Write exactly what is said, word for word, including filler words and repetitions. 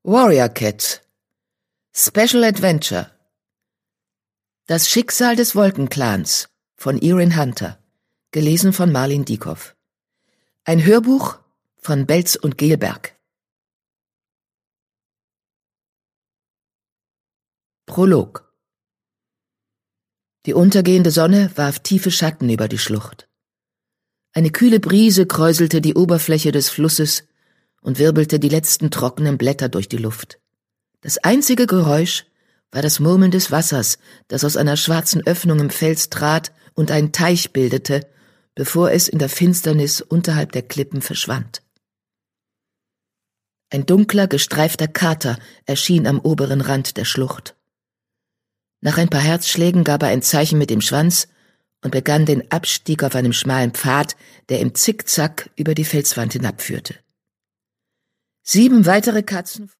Warrior Cat. Special Adventure. Das Schicksal des Wolkenclans von Erin Hunter. Gelesen von Marlene Dieckhoff. Ein Hörbuch von Belz und Gelberg. Prolog. Die untergehende Sonne warf tiefe Schatten über die Schlucht. Eine kühle Brise kräuselte die Oberfläche des Flusses und wirbelte die letzten trockenen Blätter durch die Luft. Das einzige Geräusch war das Murmeln des Wassers, das aus einer schwarzen Öffnung im Fels trat und einen Teich bildete, bevor es in der Finsternis unterhalb der Klippen verschwand. Ein dunkler, gestreifter Kater erschien am oberen Rand der Schlucht. Nach ein paar Herzschlägen gab er ein Zeichen mit dem Schwanz und begann den Abstieg auf einem schmalen Pfad, der im Zickzack über die Felswand hinabführte. Sieben weitere Katzen